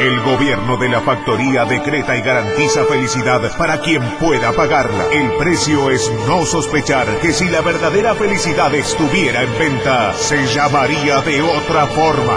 El gobierno de la factoría decreta y garantiza felicidad para quien pueda pagarla. El precio es no sospechar que si la verdadera felicidad estuviera en venta, se llamaría de otra forma.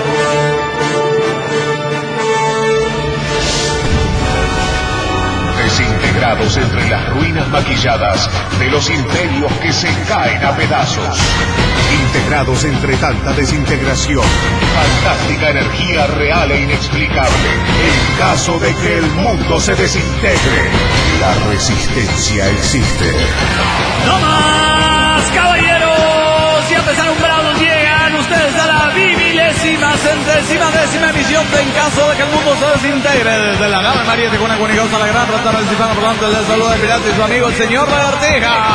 Desintegrados entre las ruinas maquilladas de los imperios que se caen a pedazos. Integrados entre tanta desintegración, fantástica energía real e inexplicable. En caso de que el mundo se desintegre, la resistencia existe. ¡No más, caballeros! Ya empezaron Brown, llegan ustedes a la décima emisión de En caso de que el mundo se desintegre. Desde la nave María Tijuana, comunicados a la gran rotana del Cifano, por delante del saludo del pirata y su amigo el señor Lagartija.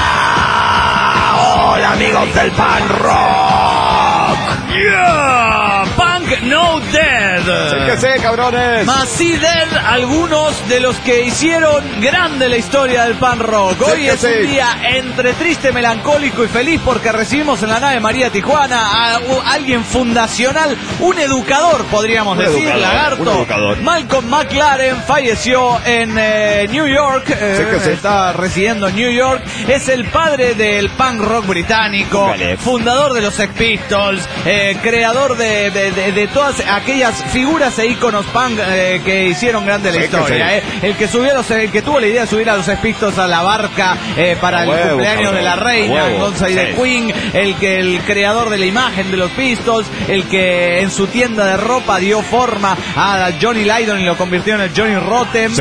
Hola amigos del Pan Rock. Yeah, Punk No Dead. Sí que sé, cabrones. Más sí dead algunos de los que hicieron grande la historia del punk rock. Sí Hoy es un día entre triste, melancólico y feliz porque recibimos en la nave María Tijuana a alguien fundacional, un educador, podríamos decir, Lagarto. Un educador. Malcolm McLaren falleció en New York, está residiendo en New York. Es el padre del punk rock británico, fundador de los Sex Pistols, creador de todas aquellas figuras e íconos punk que hicieron grande la historia. El que tuvo la idea de subir a los Sex Pistols a la barca para el cumpleaños de la reina, entonces de Queen, el creador de la imagen de los Pistols, el que en su tienda de ropa dio forma a Johnny Lydon y lo convirtió en el Johnny Rotten.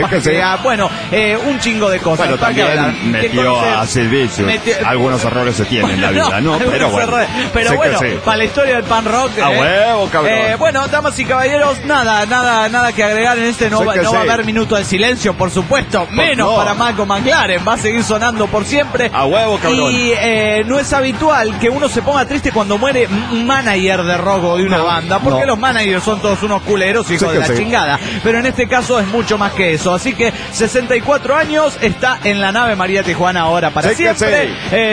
Un chingo de cosas. Bueno, también metió a Sid Vicious. Algunos errores se tienen en la vida, ¿no? Pero bueno, para la historia del punk rock. Bueno, damas y caballeros, nada que agregar en este. No va a haber minuto de silencio, por supuesto. Menos para Malcolm McLaren. Va a seguir sonando por siempre. A huevo, cabrón. Y no es habitual que uno se ponga triste cuando muere un manager de rock o de una banda, porque los managers son todos unos culeros, hijos de la chingada. Pero en este caso es mucho más que eso. Así que 64 años, está en la nave María Tijuana ahora para siempre.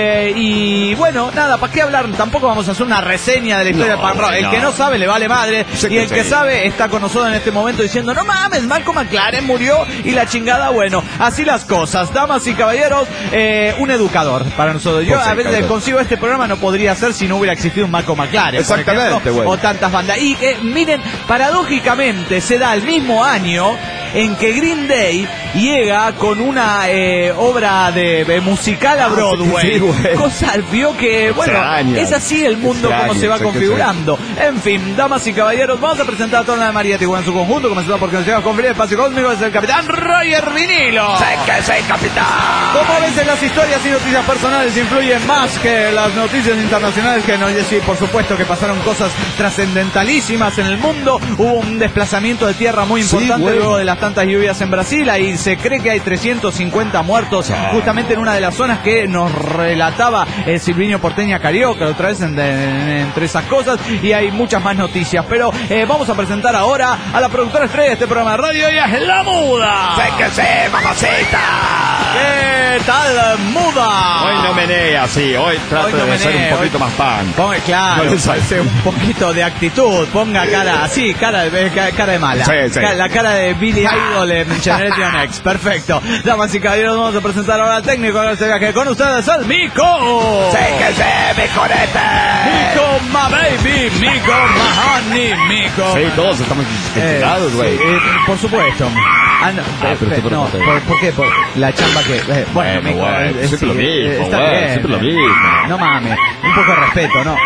Y bueno, nada, ¿para qué hablar? Tampoco vamos a hacer una reseña de la historia del punk rock. El que no sabe le vale madre. Y el que sabe está con nosotros en este momento diciendo: no mames, Malcolm McLaren murió y la chingada. Bueno, así las cosas, damas y caballeros. Un educador para nosotros. Yo a veces consigo este programa no podría ser si no hubiera existido un Malcolm McLaren, exactamente, o tantas bandas. Y miren, paradójicamente se da el mismo año en que Green Day llega con una obra de musical a Broadway. Cosa, vio que, es así el mundo como se va configurando. En fin, damas y caballeros, vamos a presentar a toda la María Tijuana en su conjunto, comenzando porque nos llega con Felipe Espacio Cósmico, es el capitán Roger Vinilo. Sé que soy capitán. Como a veces las historias y noticias personales influyen más que las noticias internacionales, que no, sí, por supuesto que pasaron cosas trascendentalísimas en el mundo. Hubo un desplazamiento de tierra muy importante luego de las tantas lluvias en Brasil. Ahí se cree que hay 350 muertos justamente en una de las zonas que nos relataba Silvinio Porteña Carioca otra vez entre esas cosas, y hay muchas más noticias, pero vamos a presentar ahora a la productora estrella de este programa de radio. Ella es La Muda. Sé que sé, mamacita. ¿Qué tal, Muda? Hoy no menea así, hoy trato de ser un poquito más pan. Claro, un poquito de actitud, ponga cara así, cara de mala. La cara de Billy Idol en Generation X. Perfecto. Damas y caballeros, vamos a presentar ahora al técnico de este viaje con ustedes, el Mico. Sé que sé, mi corete. Mico, my baby, Mico, my honey, Mico. Sí, todos estamos enterados, güey. Por supuesto. ¿Por qué? Por la chamba que... siempre lo mismo, siempre lo mismo. No mames, un poco de respeto, ¿no?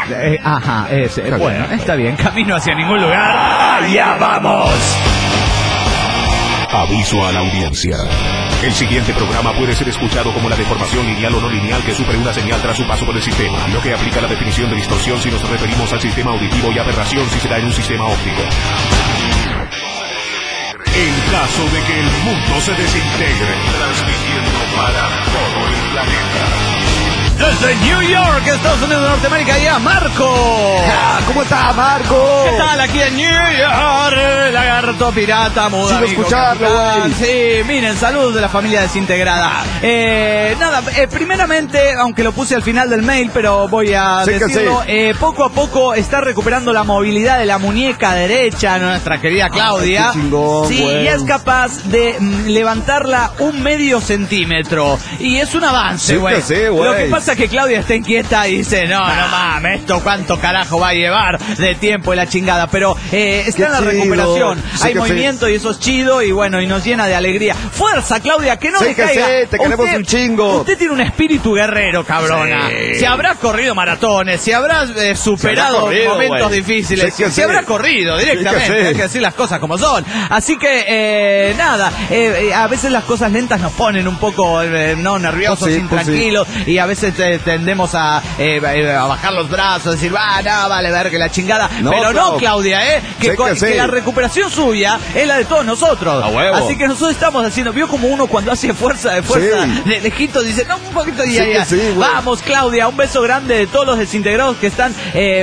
Está bien, camino hacia ningún lugar. ¡Ya vamos! Aviso a la audiencia. El siguiente programa puede ser escuchado como la deformación lineal o no lineal que sufre una señal tras su paso por el sistema, lo que aplica la definición de distorsión si nos referimos al sistema auditivo y aberración si se da en un sistema óptico. En caso de que el mundo se desintegre, transmitiendo para todo el planeta. Desde New York, Estados Unidos de Norteamérica, ya Marco. ¿Cómo estás, Marco? ¿Qué tal aquí en New York? Lagarto pirata, muda. Sigo escucharlo, güey. Sí, miren, saludos de la familia desintegrada. Primeramente, aunque lo puse al final del mail, pero voy a decirlo, poco a poco está recuperando la movilidad de la muñeca derecha nuestra querida Claudia. Qué chingón, sí, güey. y es capaz de levantarla 1/2 centímetro. Y es un avance, güey. Lo que pasa es que Claudia está inquieta y dice, no mames, esto cuánto carajo va a llevar de tiempo y la chingada. Pero está en la recuperación. Hay movimiento y eso es chido y bueno, y nos llena de alegría. Fuerza, Claudia, que no decaiga. Te queremos un chingo. Usted tiene un espíritu guerrero, cabrona. Se habrá corrido maratones, se habrá superado momentos difíciles. Se habrá corrido directamente. Hay que decir las cosas como son. Así que, nada, a veces las cosas lentas nos ponen un poco nerviosos, intranquilos, y a veces tendemos a bajar los brazos, decir, vale, ver que la chingada. Pero no, Claudia, que la recuperación suya es la de todos nosotros. Así que nosotros estamos haciendo, vio como uno cuando hace fuerza de lejito dice, no, un poquito y ya. Vamos, Claudia, un beso grande de todos los desintegrados que están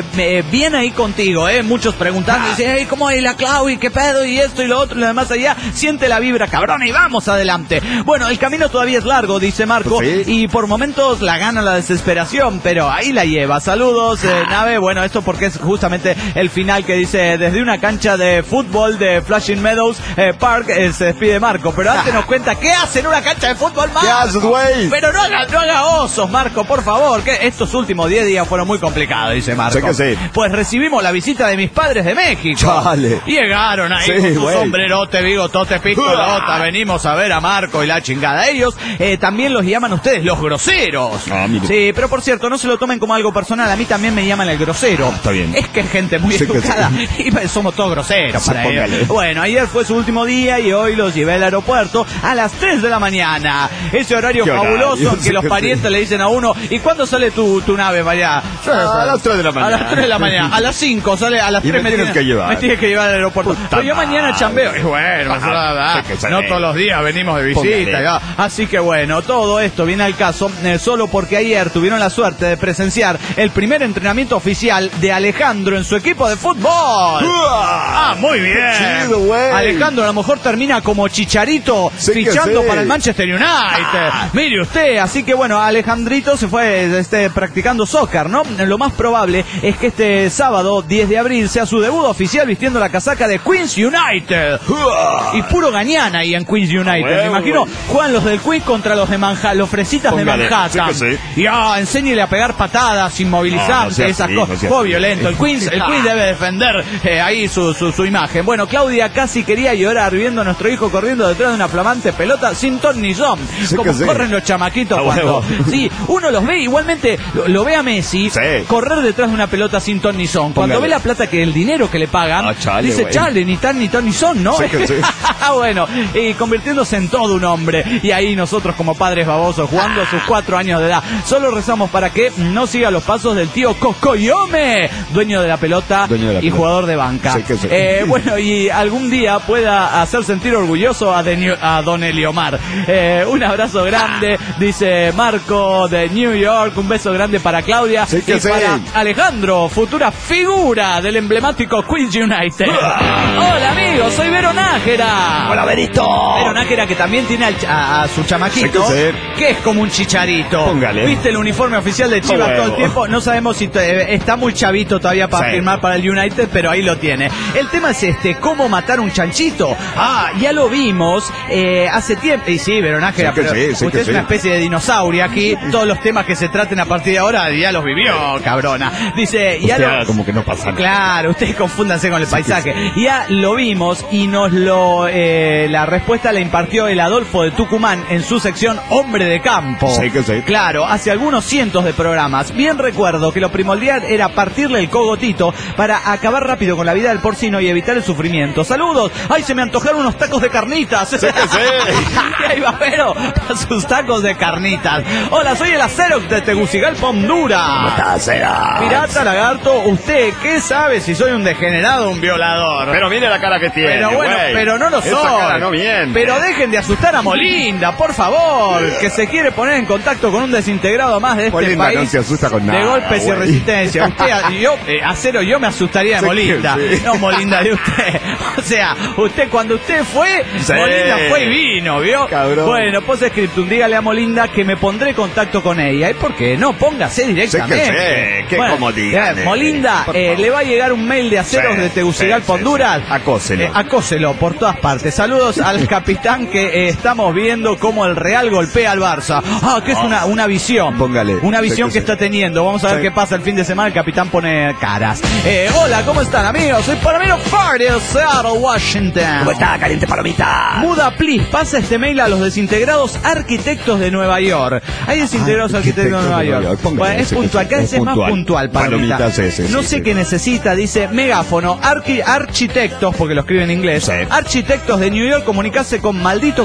bien ahí contigo, muchos preguntando, dicen, ¿cómo es la Claudia? ¿Qué pedo? Y esto y lo otro y lo demás allá. Siente la vibra, cabrón, y vamos adelante. Bueno, el camino todavía es largo, dice Marco, y por momentos la gana la desesperación, pero ahí la lleva. Saludos, Nave. Bueno, esto porque es justamente el final que dice, desde una cancha de fútbol de Flushing Meadows Park se despide Marco, pero antes nos cuenta qué hace en una cancha de fútbol, Marco. ¿Qué haces, güey? Pero no haga osos, Marco, por favor, que estos últimos 10 días fueron muy complicados, dice Marco. Pues recibimos la visita de mis padres de México. Chale. Llegaron ahí con su sombrerote, bigotote, pistolota. Venimos a ver a Marco y la chingada. Ellos también los llaman ustedes los groseros. Sí, pero por cierto, no se lo tomen como algo personal. A mí también me llaman el grosero. Está bien. Es que es gente muy educada y somos todos groseros para ellos. Bueno, ayer fue su último día y hoy los llevé al aeropuerto a las 3 de la mañana. Ese horario fabuloso que los parientes le dicen a uno, ¿y cuándo sale tu nave para allá? A las 3 de la mañana. A las 3 de la mañana. A las 5 sale, a las 3 me tienes que llevar. Me tienes que llevar al aeropuerto. Pero yo mañana chambeo. Y bueno, no todos los días venimos de visita. Así que bueno, todo esto viene al caso solo porque ayer tuvieron la suerte de presenciar el primer entrenamiento oficial de Alejandro en su equipo de fútbol. Muy bien. Chido, Alejandro a lo mejor termina como Chicharito fichando para el Manchester United. Mire usted, así que bueno, Alejandrito se fue practicando soccer, ¿no? Lo más probable es que este sábado 10 de abril sea su debut oficial vistiendo la casaca de Queens United. Y puro gañana ahí en Queens United. Me imagino juegan los del Queens contra los de los fresitas de Manhattan. Enséñele a pegar patadas, inmovilizantes, esas cosas. Juego violento. El Queens debe defender ahí su imagen. Bueno, Claudia casi quería llorar viendo a nuestro hijo corriendo detrás de una flamante pelota sin ton ni son. Como corren los chamaquitos cuando... Sí, uno los ve, igualmente lo ve a Messi correr detrás de una pelota sin ton ni son. Cuando ve la plata, que el dinero que le pagan, dice, chale, ni tan ni ton ni son, ¿no? Bueno, y convirtiéndose en todo un hombre. Y ahí nosotros como padres babosos jugando a sus 4 años de edad, solo rezamos para que no siga los pasos del tío Cocoyome, dueño de la pelota y jugador de banca. Bueno, y algún día pueda hacer sentir orgulloso a don Eliomar. Un abrazo grande, dice Marco de New York. Un beso grande para Claudia y para Alejandro, futura figura del emblemático Queens United. Hola amigos, soy Vero Nájera. Hola Verito. Vero Nájera, que también tiene a su chamaquito, que es como un Chicharito. Póngale. ¿Viste el uniforme oficial de Chivas todo el tiempo? No sabemos si está muy chavito todavía para firmar para el United, pero ahí lo tiene. El tema es ¿cómo matar un chanchito? Ya lo vimos hace tiempo. Y sí, Vero Nájera, pero usted es una especie de dinosaurio aquí. Todos los temas que se traten a partir de ahora ya los vivió, cabrona. Dice, como que no pasa nada. Claro, ustedes confúndanse con el paisaje. Ya lo vimos y la respuesta la impartió el Adolfo de Tucumán en su sección Hombre de Campo. Claro, hace algunos cientos de programas. Bien recuerdo que lo primordial era partirle el cogotito para acabar rápido con la vida del porcino y evitar el sufrimiento. ¡Saludos! ¡Ay, se me antojaron unos tacos de carnitas! Y ahí va Vero a sus tacos de carnitas. Hola, soy el Acerox de Tegucigalpa, Honduras. ¿Cómo estás, Acerox? Pirata Lagarto, ¿usted qué sabe si soy un degenerado o un violador? Pero mire la cara que tiene. Pero bueno, pero no lo soy. Esa cara no miente. Pero dejen de asustar a Molinda, por favor, que se quiere poner en contacto con un desintegrado más de este Molinda país. No se asusta con nada, de golpes y resistencia. Usted, Acero, yo me asustaría de Molinda. No, Molinda de usted. O sea, usted cuando usted fue, Molinda fue y vino, ¿vio? Cabrón. Bueno, postscriptum, dígale a Molinda que me pondré en contacto con ella. ¿Y por qué? No, póngase directamente. Qué comodidad. Molinda, le va a llegar un mail de Aceros de Tegucigalpa, Honduras. Acóselo por todas partes. Saludos al capitán que estamos viendo cómo el Real golpea al Barça. Que es una visión. Póngale. Una visión que está teniendo. Vamos a ver qué pasa el fin de semana. El capitán pone caras. Hola, ¿cómo están, amigos? Soy Palomino Party de Seattle, Washington. ¿Cómo está, caliente palomita? Muda, please, pasa este mail a los desintegrados arquitectos de Nueva York. Hay desintegrados arquitectos de Nueva York. Bueno, es puntual. Cada vez es más puntual, Palomita. No sé qué necesita, dice megáfono. Arquitectos, porque lo escribe en inglés. Arquitectos de New York, comunicarse con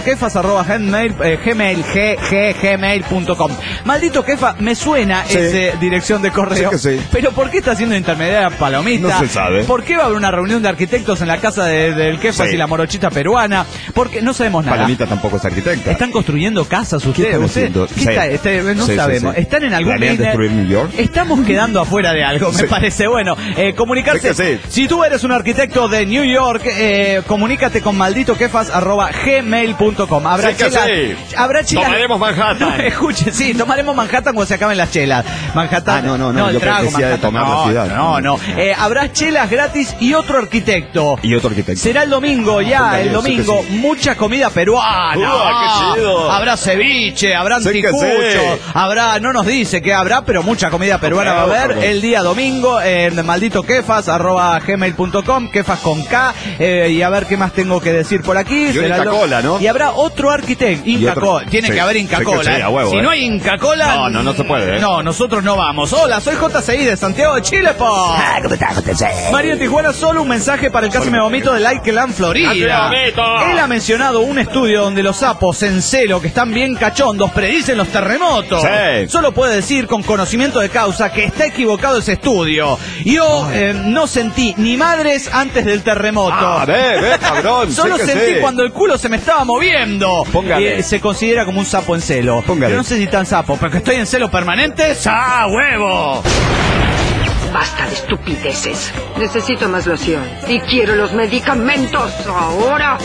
malditoquefas@gmail.com. Maldito Quefa, me suena esa dirección de correo. Pero ¿por qué está haciendo intermediaria Palomita? No se sabe. ¿Por qué va a haber una reunión de arquitectos en la casa del Quefas y la morochita peruana? Porque no sabemos nada. Palomita tampoco es arquitecta. ¿Están construyendo casas ustedes? No sabemos. ¿Están en algún destruir New York? Estamos quedando afuera de algo, me parece. Bueno, comunicarse. Si tú eres un arquitecto de New York, comunícate con malditoquefas@gmail.com. Habrá chelas. Tomaremos Manhattan. No, escuche, tomaremos Manhattan cuando se acaben las chelas. Manhattan. No, el trago, decía de tomar la ciudad. No. Habrá chelas gratis y otro arquitecto. Será el domingo, el domingo. Mucha comida peruana. ¡Qué chido! Habrá ceviche, habrá anticuchos, habrá, no nos dice qué habrá, pero mucha comida peruana va a haber el día domingo en malditoquefas@gmail.com, Quefas con K, y a ver qué más tengo que decir por aquí. Inca Cola, ¿no? Y habrá otro arquitecto. Inca Cola. Tiene que haber Inca Cola. Si no hay Inca Cola. No se puede. No, nosotros no vamos. Hola, soy JCI de Santiago de Chile, ¿Cómo estás, JCI? María Tijuana, solo un mensaje para el Casi Me Vomito de Lakeland, Florida. Él ha mencionado un estudio donde los sapos en celo, que están bien cachondos, predicen los terremotos. Solo puede decir con conocimiento de causa que está equivocado ese estudio. Yo no sentí ni madres antes del terremoto. Cabrón. Solo sentí cuando el culo se me estaba moviendo. Se considera como un sapo en celo. Yo no sé si tan sapo, pero que estoy en celo permanente. ¡Huevo! Basta de estupideces. Necesito más loción. Y quiero los medicamentos ahora.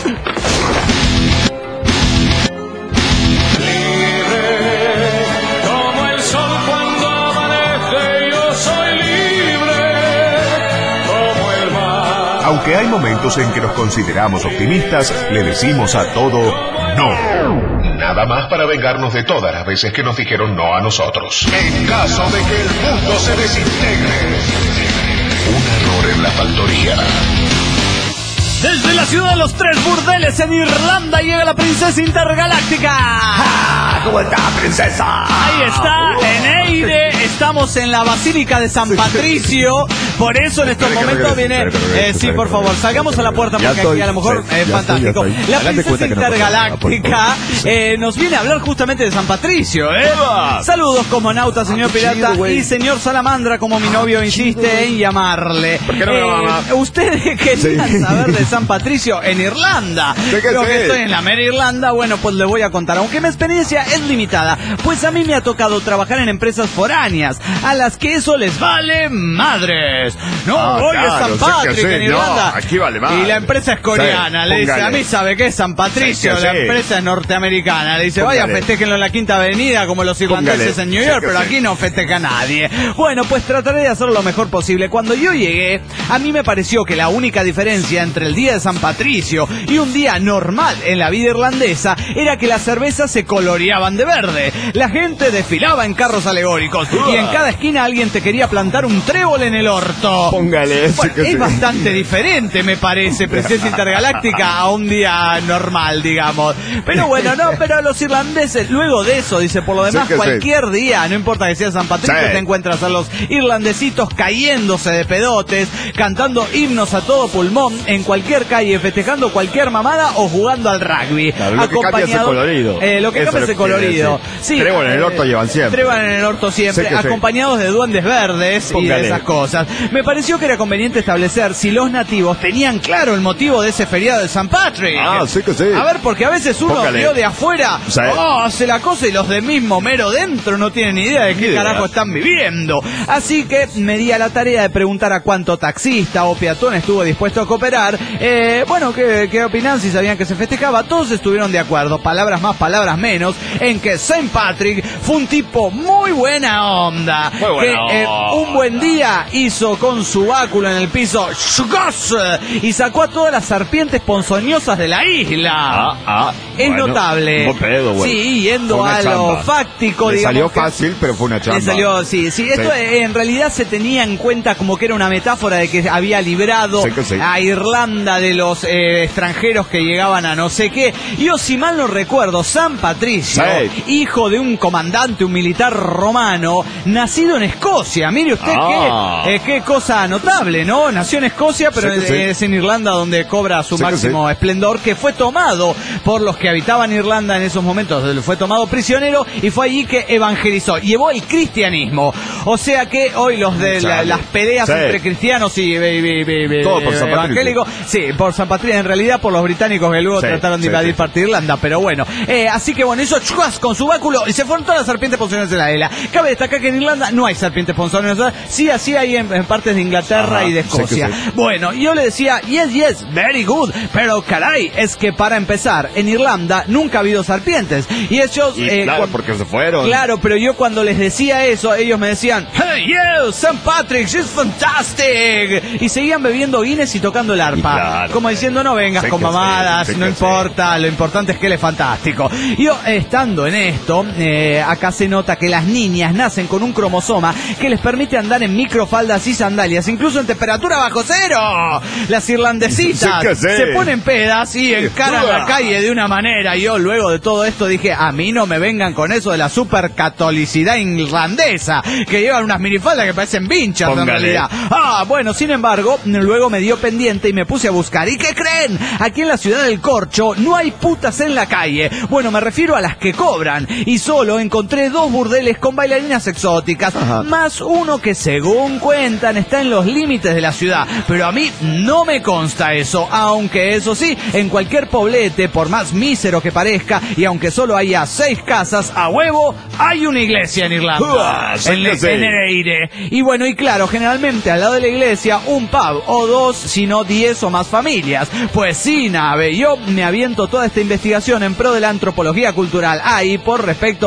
Aunque hay momentos en que nos consideramos optimistas, le decimos a todo no. Nada más para vengarnos de todas las veces que nos dijeron no a nosotros. En caso de que el mundo se desintegre, un error en la factoría. Desde la ciudad de los tres burdeles en Irlanda llega la princesa intergaláctica. ¿Cómo está, princesa? Ahí está, Eneide. Estamos en la Basílica de San Patricio. Por eso en estos momentos viene... sí, por favor, salgamos a la puerta porque aquí a lo mejor es fantástico. La princesa intergaláctica nos viene a hablar justamente de San Patricio, Saludos, cosmonauta, señor pirata y señor Salamandra, como mi novio insiste en llamarle. ¿Por qué no me llama? Ustedes querían saber de San Patricio en Irlanda. Creo que estoy en la mera Irlanda. Bueno, pues les voy a contar. Aunque mi experiencia es limitada, pues a mí me ha tocado trabajar en empresas foráneas a las que eso les vale madres. Hoy es San Patricio en Irlanda. No, aquí vale madre. Y la empresa es coreana. Le dice, a mí sabe qué es San Patricio. La empresa es norteamericana. Le dice, vaya, festéjenlo en la Quinta Avenida como los irlandeses en New York, pero aquí no festeja nadie. Bueno, pues trataré de hacerlo lo mejor posible. Cuando yo llegué, a mí me pareció que la única diferencia entre el día de San Patricio y un día normal en la vida irlandesa era que las cervezas se coloreaban de verde, la gente desfilaba en carros alegóricos y en cada esquina alguien te quería plantar un trébol en el orto. Póngale. Bueno, es bastante diferente, me parece, princesa intergaláctica, a un día normal, digamos. Pero bueno, pero los irlandeses, luego de eso, dice, por lo demás, cualquier día, no importa que sea San Patricio, te encuentras a los irlandesitos cayéndose de pedotes, cantando himnos a todo pulmón en cualquier calle, festejando cualquier mamada o jugando al rugby. Claro, lo que cambia es el colorido. Lo que cambia es el colorido. Sí, trébol en el orto llevan siempre. Trébol en el orto siempre, acompañados de duendes verdes y de esas cosas. me pareció que era conveniente establecer si los nativos tenían claro el motivo de ese feriado de San Patrick. Sí que sí. A ver, porque a veces uno vio de afuera, hace la cosa y los de mismo mero dentro no tienen ni idea de qué carajo están viviendo. Así que me di a la tarea de preguntar a cuánto taxista o peatón estuvo dispuesto a cooperar. ¿Qué opinan? Si sabían que se festejaba. Todos estuvieron de acuerdo, palabras más, palabras menos, en que St. Patrick fue un tipo muy buena onda. Un buen día hizo con su báculo en el piso y sacó a todas las serpientes ponzoñosas de la isla. Es notable. Sí, yendo a lo fáctico. Le salió fácil, pero fue una chamba. Le salió, sí. Esto en realidad se tenía en cuenta como que era una metáfora de que había librado a Irlanda de los extranjeros que llegaban a no sé qué. Yo, si mal no recuerdo, San Patricio, hijo de un comandante, un militar romano, nacido en Escocia. Mire usted qué cosa notable, ¿no? Nació en Escocia, pero es en Irlanda donde cobra su máximo esplendor, que fue tomado por los que habitaban Irlanda en esos momentos. Fue tomado prisionero y fue allí que evangelizó. Llevó el cristianismo. O sea que hoy los de las peleas entre cristianos y evangélicos, por San Patricio, en realidad por los británicos que luego trataron de invadir parte de Irlanda, pero bueno. Así que bueno, hizo chuas con su báculo y se fueron todas las serpientes ponzoñosas de la isla. Cabe destacar que en Irlanda no hay serpientes ponzoñosas, sí hay en partes de Inglaterra y de Escocia. Bueno, yo le decía, yes, very good, pero caray, es que para empezar, en Irlanda nunca ha habido serpientes. Y ellos... claro, porque se fueron. Claro, pero yo cuando les decía eso, ellos me decían, hey, you, St. Patrick's, it's fantastic. Y seguían bebiendo Guinness y tocando el arpa. Como diciendo, no vengas con mamadas, no importa, lo importante es que él es fantástico. Yo, estando en esto, acá se nota que las niñas nacen con un cromosoma que les permite andar en microfaldas y sandalias, incluso en temperatura bajo cero. Las irlandesitas se ponen pedas y encaran la calle de una manera. Yo luego de todo esto dije, a mí no me vengan con eso de la supercatolicidad irlandesa, que llevan unas minifaldas que parecen vinchas en realidad. Bueno, sin embargo, luego me dio pendiente y me puse a buscar. ¿Y qué creen? Aquí en la ciudad del Corcho no hay putas en la calle. Bueno, me refiero a las que cobran. Y solo encontré 2 burdeles con bailarinas exóticas, más uno que según cuentan está en los límites de la ciudad. Pero a mí no me consta eso, aunque eso sí, en cualquier poblete, por más mísero que parezca, y aunque solo haya 6 casas, a huevo, hay una iglesia en Irlanda. En Eire. Y bueno, y claro, generalmente al lado de la iglesia, un pub o 2, sino 10 o más familias. Pues sí, nave, yo me aviento toda esta investigación en pro de la antropología cultural. Y por respecto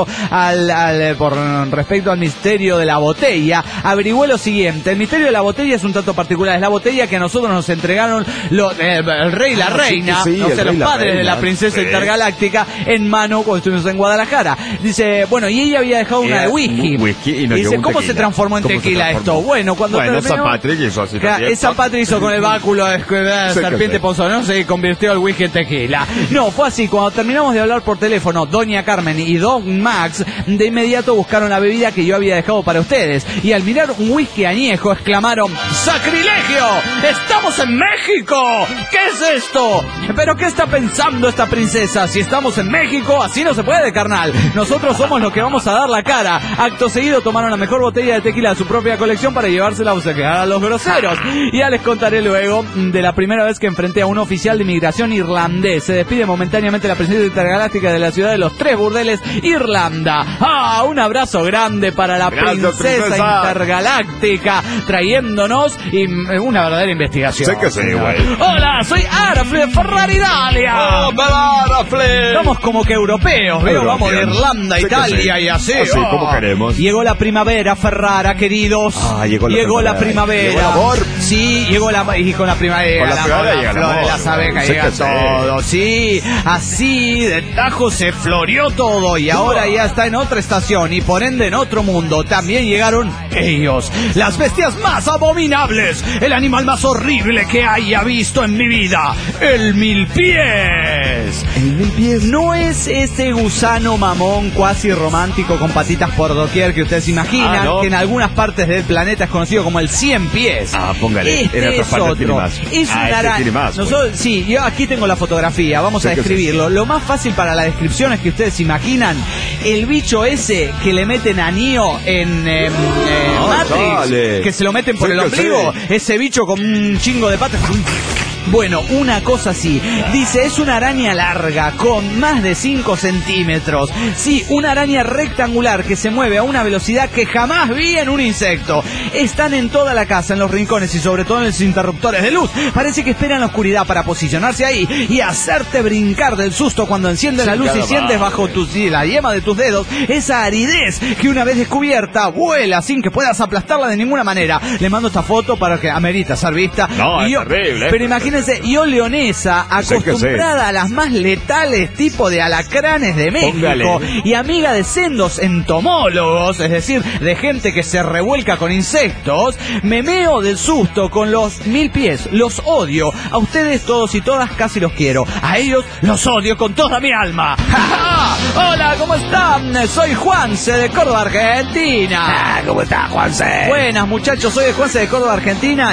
al misterio de la botella, averigüé lo siguiente. El misterio de la botella es un tanto particular. Es la botella que a nosotros nos entregaron el rey y la reina, los padres de la princesa intergaláctica, en mano cuando estuvimos en Guadalajara. Dice, bueno, y ella había dejado una de whisky. Y dice, ¿cómo se transformó en tequila esto? Bueno, cuando terminó, San Patrick hizo así. San Patrick hizo con el báculo de serpiente ponzoñosa y convirtió el whisky en tequila. No, fue así. Cuando terminamos de hablar por teléfono, doña Carmen y don Max de inmediato buscaron la bebida que yo había dejado para ustedes. Y al mirar un whisky añejo, exclamaron, ¡sacrilegio! ¡Estamos en México! ¿Qué es esto? ¿Pero qué está pensando esta princesa? Si estamos en México, así no se puede, carnal. Nosotros somos los que vamos a dar la cara. Acto seguido tomaron la mejor botella de tequila de su propia colección para llevársela a obsequiar a los groseros. Ya les contaré luego de la primera vez que enfrenté a un oficial de inmigración irlandés. Se despide momentáneamente la princesa intergaláctica de la ciudad de los 3 burdeles, Irlanda. Un abrazo grande para la princesa intergaláctica, trayéndonos una verdadera investigación. Sé que sí, güey. Hola, soy Arafle de Ferrari Italia. Estamos como que europeos, ¿veo? Vamos de Irlanda a Italia y así. Así como queremos. Llegó la primavera, Ferrara, queridos. Llegó la primavera. Llegó el amor. Sí, llegó y con la primavera. Con la primavera llega el amor. De las abejas llega todo. Sí, así de tajo se floreó todo y ahora ya está en otra estación y por ende en otro mundo. También llegaron ellos, las bestias más abominables, el animal más horrible que haya visto en mi vida, el milpiés. pies. El 1000 pies. No es ese gusano mamón cuasi romántico con patitas por doquier que ustedes imaginan, ¿no? Que en algunas partes del planeta es conocido como el 100 pies. Póngale. Este es otro. Es una araña. Sí, yo aquí tengo la fotografía, vamos a describirlo. Lo más fácil para la descripción es que ustedes imaginan el bicho ese que le meten a Neo en Matrix, que se lo meten por el ombligo, ese bicho con un chingo de patas. Bueno, una cosa así. Dice, es una araña larga, con más de 5 centímetros. Sí, una araña rectangular que se mueve a una velocidad que jamás vi en un insecto. Están en toda la casa, en los rincones y sobre todo en los interruptores de luz. Parece que esperan la oscuridad para posicionarse ahí y hacerte brincar del susto cuando enciende la luz y sientes bajo la yema de tus dedos esa aridez que una vez descubierta vuela sin que puedas aplastarla de ninguna manera. Le mando esta foto para que amerita ser vista. No, es terrible. Pero imagínense, yo leonesa, acostumbrada a las más letales tipo de alacranes de México y amiga de sendos entomólogos, es decir, de gente que se revuelca con insectos, me meo del susto con los 1000 pies. Los odio. A ustedes todos y todas casi los quiero. A ellos los odio con toda mi alma. Hola, ¿cómo están? Soy Juanse de Córdoba, Argentina. ¿Cómo estás, Juanse? Buenas, muchachos, soy Juanse de Córdoba, Argentina.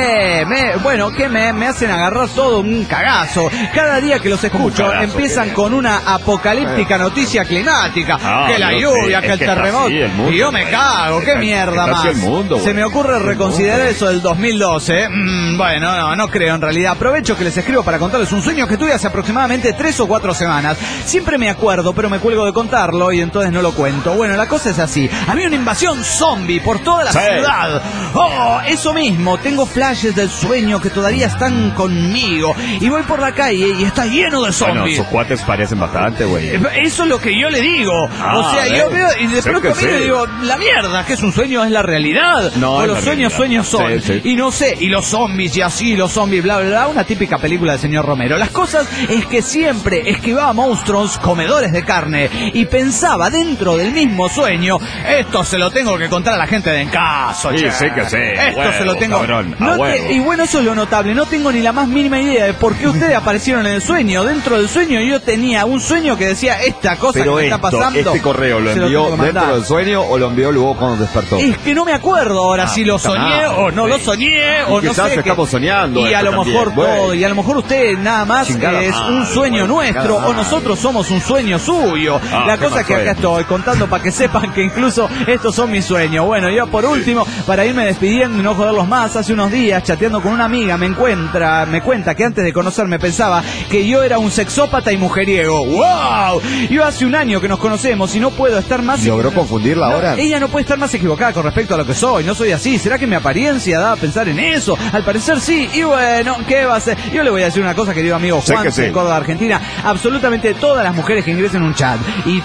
Me hacen agarrar todo un cagazo. Cada día que los escucho empiezan con una apocalíptica noticia climática. Que la lluvia, que el terremoto. Y yo me cago, qué mierda más. Se me ocurre reconsiderar eso del 2012. Bueno, no creo en realidad. Aprovecho que les escribo para contarles un sueño que tuve hace aproximadamente 3 o 4 semanas. Siempre me acuerdo, pero me cuelgo de contarlo y entonces no lo cuento. Bueno, la cosa es así. Había una invasión zombie por toda la ciudad. Oh, eso mismo. Tengo flashes del sueño que todavía están conmigo. Y voy por la calle y está lleno de zombies. Bueno, sus cuates parecen bastante, güey. Eso es lo que yo le digo. O sea, yo veo y de pronto miro y digo, la mierda, que es un sueño, es la realidad. No, o los sueños son. Sí. Y no sé, y los zombies y así, los zombies, bla, bla, bla. Una típica película del señor Romero. Las cosas es que siempre esquivaba monstruos comedores de carne y pensaba dentro del mismo sueño, esto se lo tengo que contar a la gente de En Caso. Sí, sé que sé. Esto se lo tengo. Cabrón, y bueno, eso es lo notable. No tengo ni la más mínima idea de por qué ustedes aparecieron en el sueño. Dentro del sueño yo tenía un sueño que decía esta cosa que me está pasando. ¿Este correo lo envió dentro del sueño o lo envió luego cuando despertó? Es que no me acuerdo ahora si lo soñé o no lo soñé o no sé. Estamos soñando. Y a lo mejor todo. Y a lo mejor usted nada más es un sueño nuestro o nosotros somos un sueño suyo. La cosa es que acá estoy contando para que sepan que incluso estos son mis sueños. Bueno, yo por último, para irme despidiendo y no joderlos más, hace unos días chateando con una amiga me cuenta que antes de conocerme pensaba que yo era un sexópata y mujeriego. ¡Wow! Yo hace un año que nos conocemos y no puedo estar más... ¿Logró confundirla ahora? Ella no puede estar más equivocada con respecto a lo que soy. No soy así. ¿Será que mi apariencia da a pensar en eso? Al parecer sí. Y bueno, ¿qué va a ser? Yo le voy a decir una cosa, querido amigo Juan de Córdoba, Argentina. Absolutamente todas las mujeres que ingresen en un chat y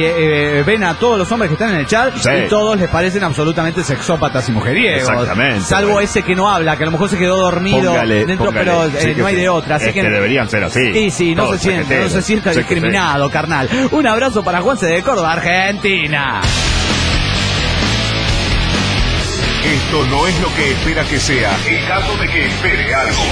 ven a todos los hombres que están en el chat y todos les parecen absolutamente sexópatas y mujeriegos. Exactamente. Salvo ese que no habla, que a lo mejor se quedó dormido dentro, pero no hay de otra. Así que deberían ser así. Sí, no se sienta discriminado, carnal. Un abrazo para Juanse de Córdoba, Argentina. Esto no es lo que espera que sea, en caso de que espere algo.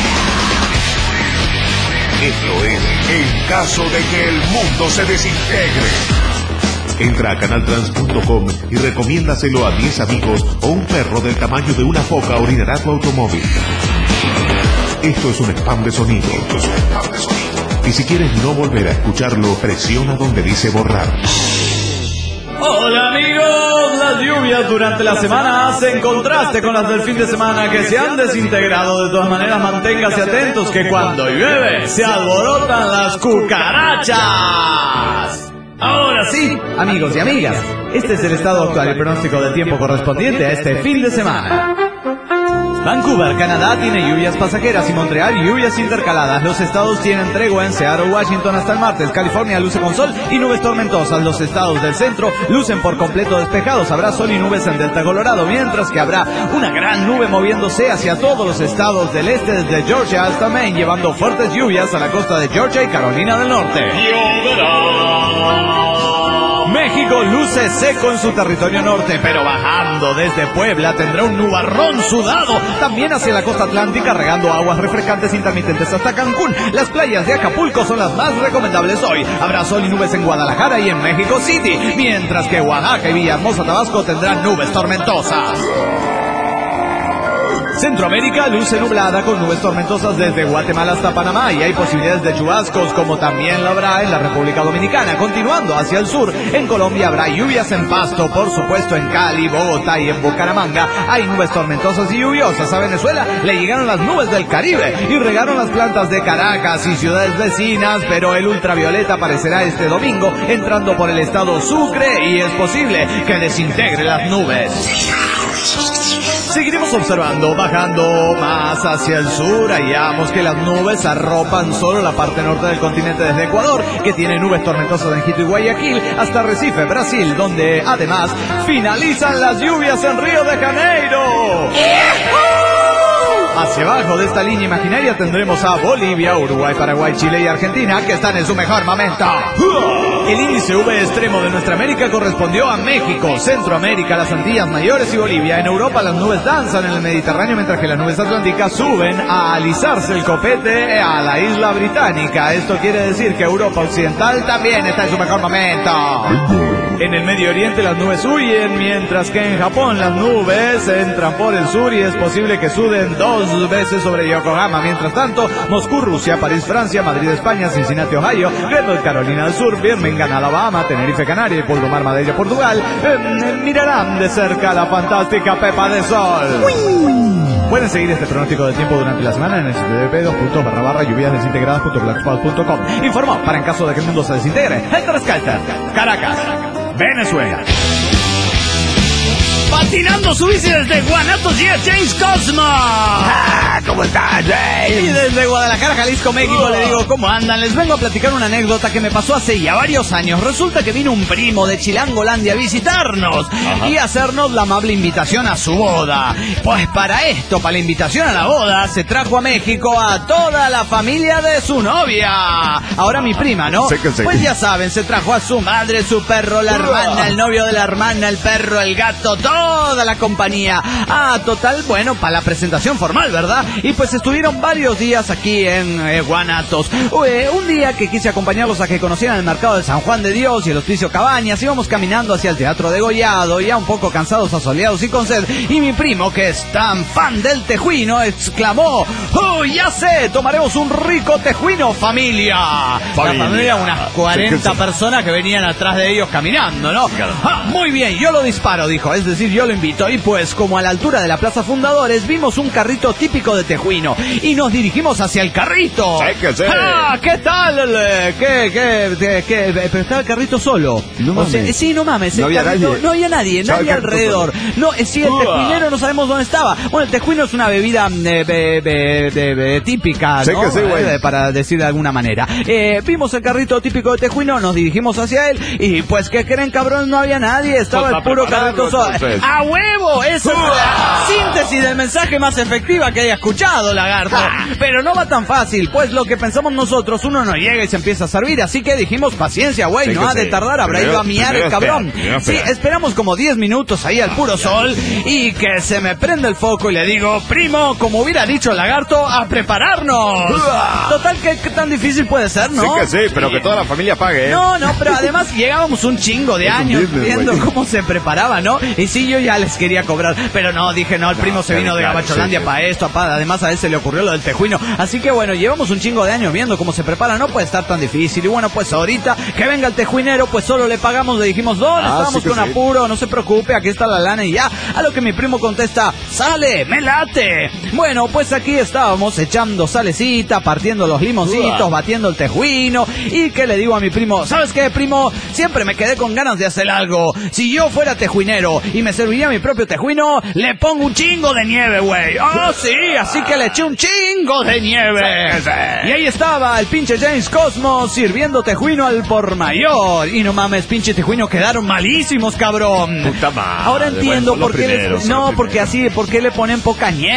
Esto es en caso de que el mundo se desintegre. Entra a canaltrans.com y recomiéndaselo a 10 amigos o un perro del tamaño de una foca orinará tu automóvil. Esto es un spam de sonido. Y si quieres no volver a escucharlo, presiona donde dice borrar. Hola amigos, las lluvias durante la semana hacen contraste con las del fin de semana que se han desintegrado. De todas maneras, manténgase atentos que cuando llueve se alborotan las cucarachas. Ahora sí, amigos y amigas, este es el estado actual y pronóstico del tiempo correspondiente a este fin de semana. Vancouver, Canadá, tiene lluvias pasajeras y Montreal, lluvias intercaladas. Los estados tienen tregua en Seattle, Washington hasta el martes. California luce con sol y nubes tormentosas. Los estados del centro lucen por completo despejados. Habrá sol y nubes en Delta, Colorado, mientras que habrá una gran nube moviéndose hacia todos los estados del este, desde Georgia hasta Maine, llevando fuertes lluvias a la costa de Georgia y Carolina del Norte. México luce seco en su territorio norte, pero bajando desde Puebla tendrá un nubarrón sudado, también hacia la costa atlántica, regando aguas refrescantes intermitentes hasta Cancún. Las playas de Acapulco son las más recomendables hoy. Habrá sol y nubes en Guadalajara y en México City, mientras que Oaxaca y Villahermosa, Tabasco tendrán nubes tormentosas. Centroamérica luce nublada con nubes tormentosas desde Guatemala hasta Panamá y hay posibilidades de chubascos, como también lo habrá en la República Dominicana. Continuando hacia el sur, en Colombia habrá lluvias en Pasto, por supuesto en Cali, Bogotá y en Bucaramanga hay nubes tormentosas y lluviosas. A Venezuela le llegaron las nubes del Caribe y regaron las plantas de Caracas y ciudades vecinas, pero el ultravioleta aparecerá este domingo entrando por el estado Sucre y es posible que desintegre las nubes. Seguiremos observando, bajando más hacia el sur, hallamos que las nubes arropan solo la parte norte del continente desde Ecuador, que tiene nubes tormentosas en Quito y Guayaquil, hasta Recife, Brasil, donde además finalizan las lluvias en Río de Janeiro. Hacia abajo de esta línea imaginaria tendremos a Bolivia, Uruguay, Paraguay, Chile y Argentina, que están en su mejor momento. El índice UV extremo de nuestra América correspondió a México, Centroamérica, las Antillas Mayores y Bolivia. En Europa las nubes danzan en el Mediterráneo, mientras que las nubes atlánticas suben a alisarse el copete a la isla británica. Esto quiere decir que Europa Occidental también está en su mejor momento. En el Medio Oriente las nubes huyen, mientras que en Japón las nubes entran por el sur y es posible que suden 2 veces sobre Yokohama. Mientras tanto, Moscú, Rusia, París, Francia, Madrid, España, Cincinnati, Ohio, Greensboro, Carolina del Sur, Birmingham, Alabama, Tenerife, Canarias y Poldomar, Madeira, Portugal, mirarán de cerca la fantástica Pepa de Sol. Pueden seguir este pronóstico del tiempo durante la semana en el http://lluviasdesintegradas.blogspot.com. Informó para en caso de que el mundo se desintegre. Héctor Escalter, Caracas, Venezuela. Patinando su bici desde Guanatos y James Cosmo. ¿Cómo estás, James? Y desde Guadalajara, Jalisco, México, le digo, ¿cómo andan? Les vengo a platicar una anécdota que me pasó hace ya varios años. Resulta que vino un primo de Chilangolandia a visitarnos y a hacernos la amable invitación a su boda. Pues para esto, para la invitación a la boda, se trajo a México a toda la familia de su novia. Ahora mi prima, ¿no? Sí. Pues ya saben, se trajo a su madre, su perro, la hermana, el novio de la hermana, el perro, el gato, toda la compañía. Total, bueno, para la presentación formal, ¿verdad? Y pues estuvieron varios días aquí en Guanatos. Un día que quise acompañarlos a que conocieran el mercado de San Juan de Dios y el Hospicio Cabañas, íbamos caminando hacia el Teatro Degollado, ya un poco cansados, asoleados y con sed, y mi primo, que es tan fan del tejuino, exclamó: ya sé, tomaremos un rico tejuino, familia. La familia, unas 40 personas que venían atrás de ellos caminando, ¿no? Muy bien, yo lo disparo, dijo, es decir, yo lo invito. Y pues, como a la altura de la Plaza Fundadores, vimos un carrito típico de tejuino y nos dirigimos hacia el carrito. ¿Qué tal? Pero estaba el carrito solo. No mames. Sí, no mames. No había nadie alrededor. No, el tejuinero no sabemos dónde estaba. Bueno, el tejuino es una bebida típica, ¿no? Para decir de alguna manera. Vimos el carrito típico de tejuino, nos dirigimos hacia él y pues, ¿qué creen, cabrón? No había nadie, estaba el puro carrito solo. ¡A huevo! Esa es la síntesis del mensaje más efectiva que haya escuchado, lagarto. Pero no va tan fácil, pues lo que pensamos nosotros, uno no llega y se empieza a servir, así que dijimos, paciencia, güey, no ha de tardar, habrá ido a miar el cabrón. Sí, esperamos como 10 minutos ahí al puro sol y que se me prende el foco y le digo, primo, como hubiera dicho el lagarto, a prepararnos. Total, ¿qué tan difícil puede ser, no? Sí, pero que toda la familia pague, ¿eh? No, pero además llegábamos un chingo de años viendo cómo se preparaba, ¿no? Y sí, yo ya les quería cobrar, pero no, dije, no, el primo se vino de Gabacholandia para esto, además a él se le ocurrió lo del tejuino, así que bueno, llevamos un chingo de años viendo cómo se prepara, no puede estar tan difícil, y bueno, pues ahorita que venga el tejuinero, pues solo le pagamos, le dijimos, estábamos con apuro, no se preocupe, aquí está la lana y ya, a lo que mi primo contesta, sale, me late. Bueno, pues aquí estábamos echando salecita, partiendo los limoncitos, batiendo el tejuino, y que le digo a mi primo, ¿sabes qué, primo? Siempre me quedé con ganas de hacer algo, si yo fuera tejuinero y me serviría mi propio tejuino, le pongo un chingo de nieve, güey. Sí, así que le eché un chingo de nieve. Y ahí estaba el pinche James Cosmo sirviendo tejuino al por mayor. Y no mames, pinche tejuino, quedaron malísimos, cabrón. Puta madre. Ahora entiendo por qué porque así, por qué le ponen poca nieve, porque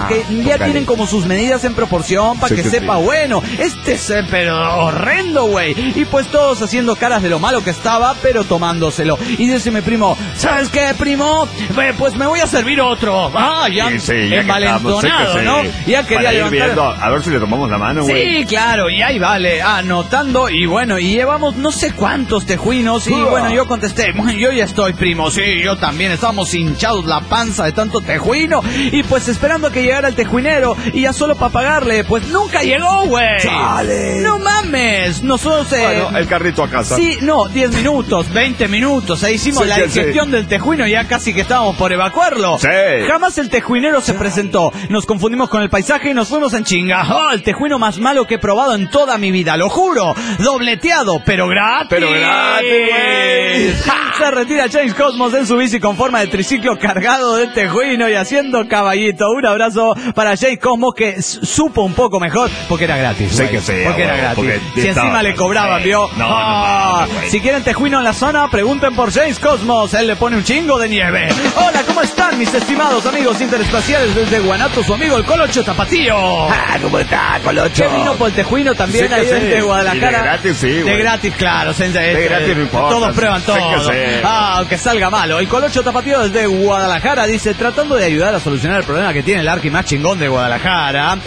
que ya tienen como sus medidas en proporción para que sepa bueno. Este es pero horrendo, güey. Y pues todos haciendo caras de lo malo que estaba, pero tomándoselo. Y dice mi primo, ¿sabes qué, primo? Pues me voy a servir otro. Ya envalentonado, ¿no? Ya quería levantar. A ver si le tomamos la mano, güey. Sí, claro, y ahí vale, anotando, y bueno, y llevamos no sé cuántos tejuinos, y bueno, yo contesté, yo ya estoy, primo, sí, yo también, estábamos hinchados la panza de tanto tejuino, y pues esperando a que llegara el tejuinero, y ya solo para pagarle, pues nunca llegó, güey. ¡Chale! No mames, nosotros... Bueno, el carrito a casa. Sí, no, 10 minutos, 20 minutos, ahí hicimos la digestión del tejuino, ya casi que estábamos por evacuarlo. Sí. Jamás el tejuinero se presentó, nos confundimos con el paisaje y nos fuimos en chinga. El tejuino más malo que he probado en toda mi vida, lo juro. Dobleteado, pero gratis. Pero gratis. Se retira James Cosmos en su bici con forma de triciclo cargado de tejuino y haciendo caballito. Un abrazo para James Cosmos, que supo un poco mejor porque era gratis. Sí que sí. Porque era gratis. Si encima le cobraban, vio. No, si quieren tejuino en la zona, pregunten por James Cosmos. Él le pone un chingo de nieve. Hola, ¿cómo están mis estimados amigos interespaciales desde Guanato? Su amigo el Colocho Tapatío. ¿Cómo está, Colocho? ¿Qué vino por el tejuino también ahí desde Guadalajara? De gratis, sí, de gratis, claro. De gratis no importa. Todos prueban todo. Aunque salga malo. El Colocho Tapatío desde Guadalajara dice, tratando de ayudar a solucionar el problema que tiene el arqui más chingón de Guadalajara,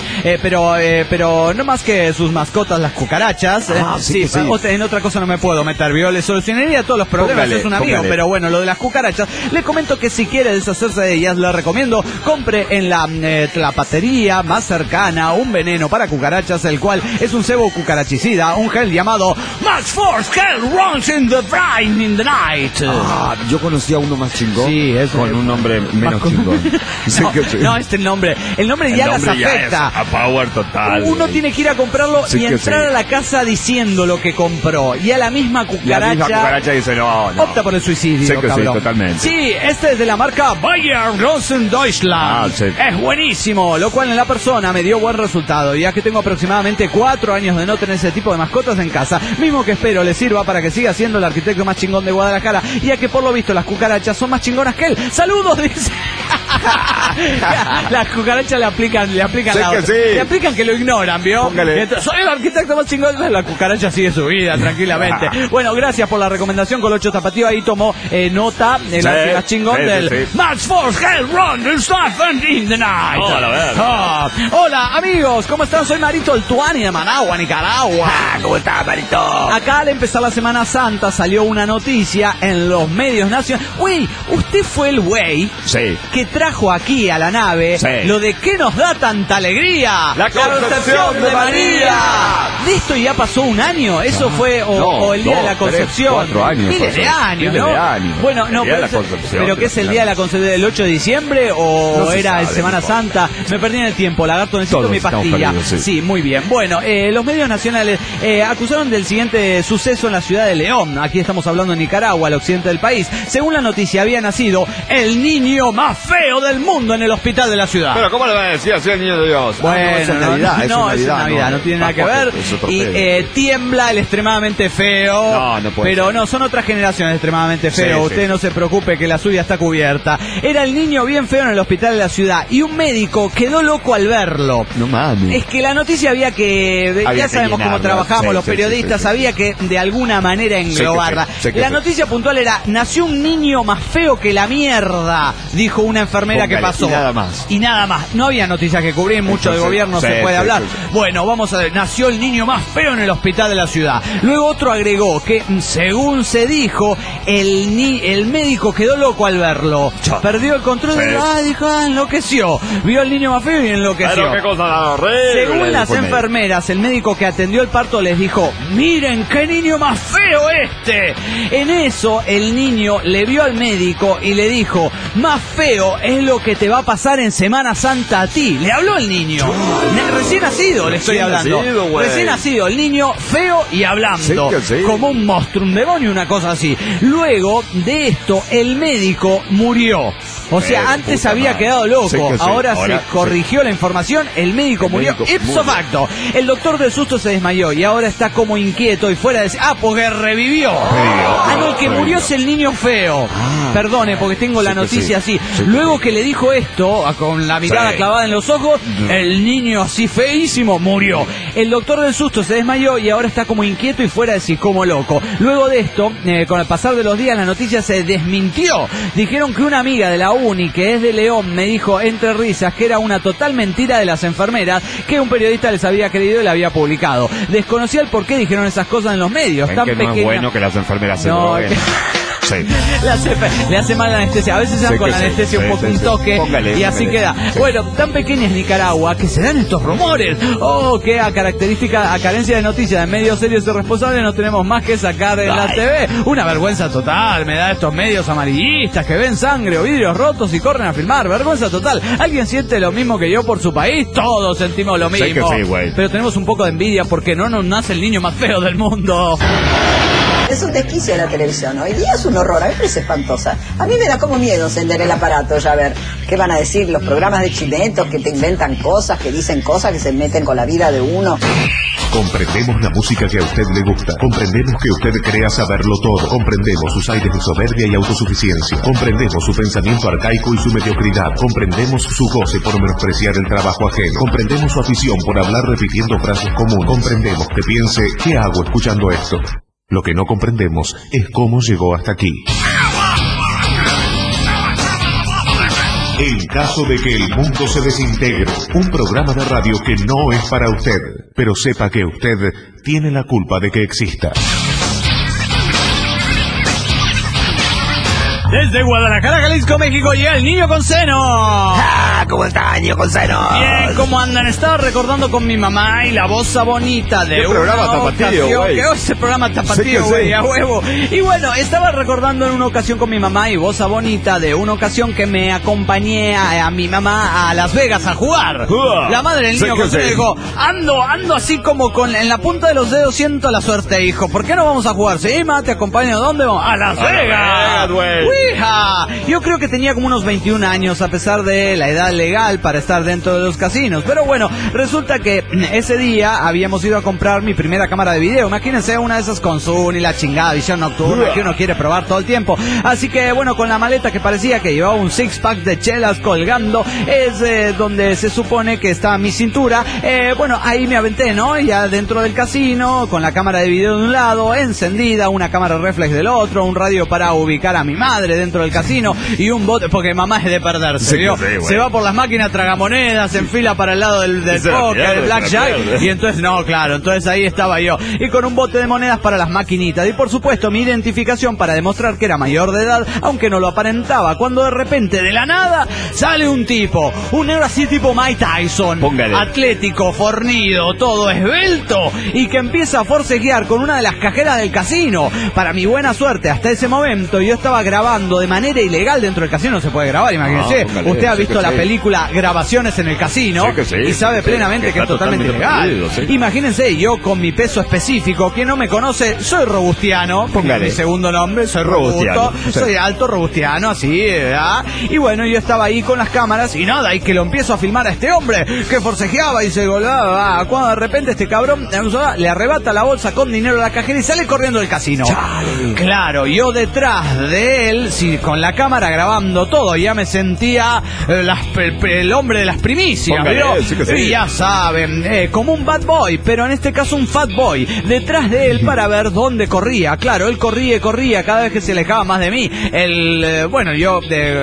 pero no más que sus mascotas, las cucarachas. En otra cosa no me puedo meter, ¿vio? Le solucionaría todos los problemas, es un amigo, pero bueno, lo de las cucarachas, le comento que si quiere deshacerse de ellas, le recomiendo, compre en la tlapatería más cercana un veneno para cucarachas, el cual es un cebo cucarachicida, un gel llamado Max Force Gel Runs in the Brain in the Night. Yo conocía a uno más chingón, sí, con un nombre menos chingón. No, el nombre ya las afecta. A power total. Uno tiene que ir a comprarlo y entrar a la casa diciendo lo que compró, y a la misma cucaracha dice no. Opta por el suicidio, cabrón. Sí, totalmente. Sí, este es de la marca Bayer Rosen Deutschland. Es buenísimo, lo cual en la persona me dio buen resultado, ya que tengo aproximadamente 4 años de no tener ese tipo de mascotas en casa, mismo que espero le sirva para que siga siendo el arquitecto más chingón de Guadalajara, ya que por lo visto las cucarachas son más chingonas que él. ¡Saludos! Dice. Las cucarachas le aplican le aplican que lo ignoran, ¿vio? Soy el arquitecto más chingón. La cucaracha sigue su vida tranquilamente. Bueno, gracias por la recomendación, Colocho Tapatío. Ahí tomó nota el más chingón del Max Force Hell Run in the Night. Hola amigos, ¿cómo están? Soy Marito el Tuani de Managua, Nicaragua. ¿Cómo está, Marito? Acá al empezar la Semana Santa salió una noticia en los medios nacionales. Uy, usted fue el güey que trajo aquí a la nave lo de que nos da tanta alegría. La Concepción de María. De esto ya pasó un año. Eso fue o el día de la Concepción. 4 años. Miles de años, ¿no? Bueno, no, pero ¿qué es el día de la Concepción? ¿El 8 de diciembre o no era el Semana Santa? Me perdí en el tiempo, lagarto, necesito mi pastilla. Sí, muy bien. Bueno, los medios nacionales acusaron del siguiente suceso en la ciudad de León. Aquí estamos hablando de Nicaragua, al occidente del país. Según la noticia, había nacido el niño más feo del mundo en el hospital de la ciudad. Pero ¿cómo le va a decir así al niño de Dios? Bueno, es Navidad, no tiene nada que ver. Y tiembla el extremadamente feo. No puede pero ser. No, son otras generaciones extremadamente feos. Usted no se preocupe que la suya está cubierta. Era el niño bien feo en el hospital de la ciudad y un médico quedó loco al verlo. No mames. Es que la noticia había que sabemos cómo trabajamos los periodistas, había que de alguna manera englobarla. La noticia puntual era: nació un niño más feo que la mierda, dijo una enfermera que pasó. Y nada más. No había noticias que cubrir, mucho de gobierno se puede hablar. Bueno, vamos a ver, nació el niño más feo en el hospital de la ciudad. Luego otro agregó que, según se dijo, el médico quedó loco al verlo. Perdió el control enloqueció. Vio al niño más feo y enloqueció. Pero qué cosa horrible. Según las enfermeras, el médico que atendió el parto les dijo: miren qué niño más feo este. En eso el niño le vio al médico y le dijo: más feo es lo que te va a pasar en Semana Santa a ti. Le habló el niño. Recién nacido le estoy hablando. Recién nacido, el niño feo y hablando. Como un monstruo, un demonio, una cosa así. Luego de esto, el médico murió. O sea, antes había quedado loco. Ahora se corrigió la información. El médico murió ipso facto. El doctor del susto se desmayó y ahora está como inquieto y fuera de... porque revivió. No, el que murió es el niño feo. Perdone, porque tengo la noticia noticia así. Luego que le dijo esto, con la mirada clavada en los ojos, el niño así feísimo murió. El doctor del susto se desmayó y ahora está como inquieto y fuera de sí, como loco. Luego de esto, con el pasar de los días, la noticia se desmintió. Dijeron que una amiga de la uni, que es de León, me dijo entre risas que era una total mentira de las enfermeras, que un periodista les había creído y la había publicado. Desconocía el por qué dijeron esas cosas en los medios. Tan pequeñas. No es bueno que las enfermeras se droguen. Sí. Le hace mal la anestesia. A veces se dan con la anestesia un poco un toque. Póngale, y así queda. Sí. Bueno, tan pequeña es Nicaragua que se dan estos rumores. Que a carencia de noticias de medios serios y responsables no tenemos más que sacar en la TV. Una vergüenza total me da estos medios amarillistas que ven sangre o vidrios rotos y corren a filmar. Vergüenza total. ¿Alguien siente lo mismo que yo por su país? Todos sentimos lo mismo. Sí que sí, güey. Pero tenemos un poco de envidia porque no nos nace el niño más feo del mundo. Es un desquicio de la televisión. Hoy día es un horror, a mí me parece espantosa. A mí me da como miedo encender el aparato, ya a ver qué van a decir los programas de chilenos que te inventan cosas, que dicen cosas, que se meten con la vida de uno. Comprendemos la música que a usted le gusta. Comprendemos que usted crea saberlo todo. Comprendemos sus aires de soberbia y autosuficiencia. Comprendemos su pensamiento arcaico y su mediocridad. Comprendemos su goce por menospreciar el trabajo ajeno. Comprendemos su afición por hablar repitiendo frases comunes. Comprendemos que piense, ¿qué hago escuchando esto? Lo que no comprendemos es cómo llegó hasta aquí. En caso de que el mundo se desintegre, un programa de radio que no es para usted, pero sepa que usted tiene la culpa de que exista. Desde Guadalajara, Jalisco, México, llega el niño con seno. ¡Ah! ¿Cómo está, niño con seno? Bien, ¿cómo andan? Estaba recordando con mi mamá y la voz bonita de un programa tapatío, güey. Ese programa tapatío, güey, a huevo. Y bueno, estaba recordando en una ocasión con mi mamá y voz bonita de una ocasión que me acompañé a mi mamá a Las Vegas a jugar. La madre del niño con seno dijo, ando así como en la punta de los dedos siento la suerte, hijo. ¿Por qué no vamos a jugar? Sí, ma, te acompaño. ¿Dónde vamos? A Las Vegas, güey. Yo creo que tenía como unos 21 años a pesar de la edad legal para estar dentro de los casinos. Pero bueno, resulta que ese día habíamos ido a comprar mi primera cámara de video. Imagínense una de esas con Zoom y la chingada visión nocturna que uno quiere probar todo el tiempo. Así que bueno, con la maleta que parecía que llevaba un six-pack de chelas colgando, es donde se supone que está mi cintura. Bueno, ahí me aventé, ¿no? Ya dentro del casino, con la cámara de video de un lado, encendida, una cámara reflex del otro, un radio para ubicar a mi madre dentro del casino y un bote, porque mamá es de perderse, ¿vio? Se va por las máquinas tragamonedas, se enfila para el lado del póker, del blackjack, y entonces, no, claro, entonces ahí estaba yo, y con un bote de monedas para las maquinitas, y por supuesto mi identificación para demostrar que era mayor de edad, aunque no lo aparentaba, cuando de repente, de la nada, sale un tipo, un héroe así tipo Mike Tyson, atlético, fornido, todo esbelto, y que empieza a forcejear con una de las cajeras del casino. Para mi buena suerte, hasta ese momento, yo estaba grabando de manera ilegal dentro del casino. No se puede grabar, imagínese. Usted ha visto la película Grabaciones en el Casino y sabe plenamente que es totalmente ilegal. Imagínense, yo con mi peso específico, quien no me conoce, soy robustiano, mi segundo nombre, soy robusto, soy alto, robustiano, así, ¿verdad? Y bueno, yo estaba ahí con las cámaras y nada, y que lo empiezo a filmar a este hombre que forcejeaba y se golaba, cuando de repente este cabrón le arrebata la bolsa con dinero a la cajera y sale corriendo del casino. Claro, yo detrás de él, con la cámara grabando todo, ya me sentía el hombre de las primicias, y ya saben, como un bad boy, pero en este caso un fat boy, detrás de él para ver dónde corría. Claro, él corría cada vez que se alejaba más de mí. Bueno, yo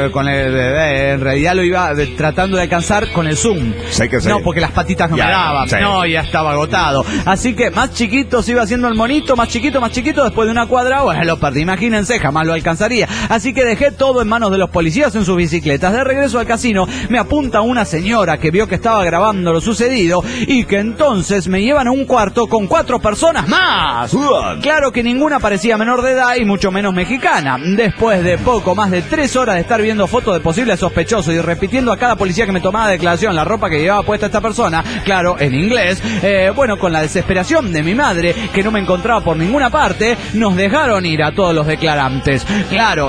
en realidad lo iba tratando de alcanzar con el zoom. No, porque las patitas no me daban. No, ya estaba agotado. Así que más chiquito se iba haciendo el monito, más chiquito, después de una cuadra, bueno, lo perdí. Imagínense, jamás lo alcanzaría. Así que dejé todo en manos de los policías en sus bicicletas. De regreso al casino, me apunta una señora que vio que estaba grabando lo sucedido y que entonces me llevan a un cuarto con 4 personas más. Claro que ninguna parecía menor de edad y mucho menos mexicana. Después de poco más de 3 horas de estar viendo fotos de posibles sospechosos y repitiendo a cada policía que me tomaba declaración la ropa que llevaba puesta esta persona, claro, en inglés, bueno, con la desesperación de mi madre, que no me encontraba por ninguna parte, nos dejaron ir a todos los declarantes. Claro,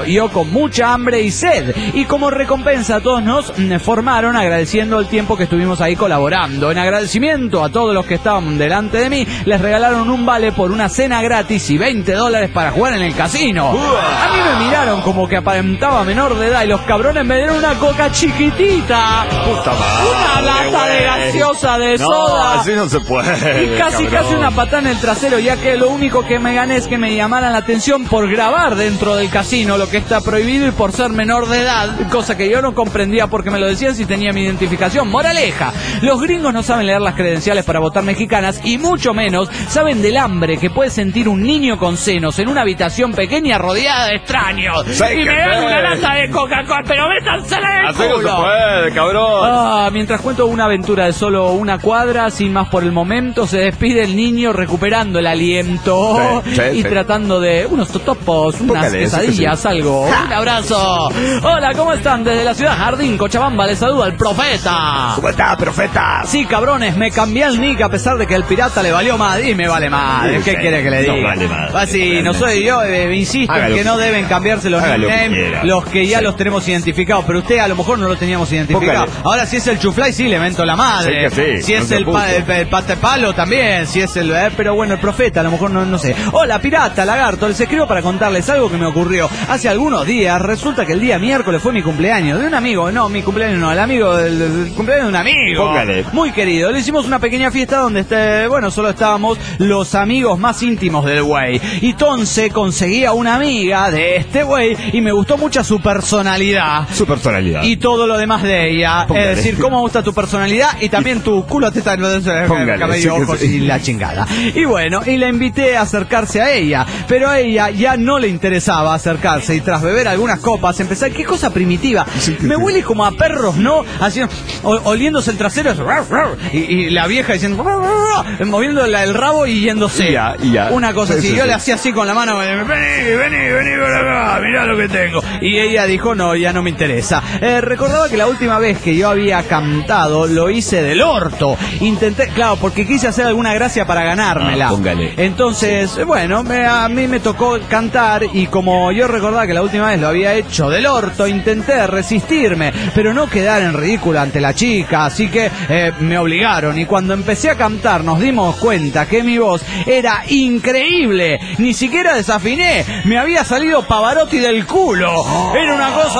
yo con mucha hambre y sed. Y como recompensa todos nos formaron agradeciendo el tiempo que estuvimos ahí colaborando. En agradecimiento a todos los que estaban delante de mí, les regalaron un vale por una cena gratis y $20 para jugar en el casino. A mí me miraron como que aparentaba menor de edad y los cabrones me dieron una coca chiquitita. Puta madre, una lata de gaseosa de soda. Así no se puede. Y casi una patada en el trasero, ya que lo único que me gané es que me llamaran la atención por grabar dentro del casino, lo que está prohibido, y por ser menor de edad, cosa que yo no comprendía porque me lo decían si tenía mi identificación. Moraleja, los gringos no saben leer las credenciales para votar mexicanas y mucho menos saben del hambre que puede sentir un niño con senos en una habitación pequeña rodeada de extraños. Y me dan una lata de Coca-Cola, pero métansela en el culo. Así no se puede, cabrón. Mientras cuento una aventura de solo una cuadra, sin más por el momento, se despide el niño recuperando el aliento y tratando de unos totopos, unas quesadillas, algo. Un abrazo. Hola, ¿cómo están? Desde la ciudad Jardín, Cochabamba, les saluda el Profeta. ¿Cómo está, Profeta? Sí, cabrones, me cambié el nick a pesar de que el pirata le valió más y me vale más. ¿Qué quiere que le diga? No vale más. Así, no soy yo, insisto en que no deben cambiarse los nicknames, los que ya los tenemos identificados, pero usted a lo mejor no lo teníamos identificado. Ahora, si es el Chuflay, sí, le mento la madre. Si es el Patepalo, también. Si es el... pero bueno, el Profeta, a lo mejor no sé. Hola, pirata, lagarto, les escribo para contarles algo que me ocurrió. Hace algunos días, resulta que el día miércoles fue mi cumpleaños de un amigo. No, mi cumpleaños no, el cumpleaños de un amigo. Póngale. Muy querido. Le hicimos una pequeña fiesta donde, solo estábamos los amigos más íntimos del güey. Y Tonce conseguía una amiga de este güey y me gustó mucho su personalidad. Su personalidad. Y todo lo demás de ella. Póngale. Es decir, cómo me gusta tu personalidad y también tu culo, teta, cabello, ojos y la chingada. Y bueno, y la invité a acercarse a ella, pero a ella ya no le interesaba acercarse y tras beber algunas copas empezar, qué cosa primitiva, me huele como a perros, ¿no? Así, oliéndose el trasero y la vieja diciendo moviendo el rabo y yéndose. Ya. Una cosa así, yo le hacía así con la mano, vení por acá, mirá lo que tengo. Y ella dijo, no, ya no me interesa. Recordaba que la última vez que yo había cantado lo hice del orto. Intenté, claro, porque quise hacer alguna gracia para ganármela. Entonces, bueno, a mí me tocó cantar y como yo recordaba que la última vez lo había hecho del orto, intenté resistirme, pero no quedar en ridículo ante la chica, así que me obligaron y cuando empecé a cantar nos dimos cuenta que mi voz era increíble, ni siquiera desafiné, me había salido Pavarotti del culo, era una cosa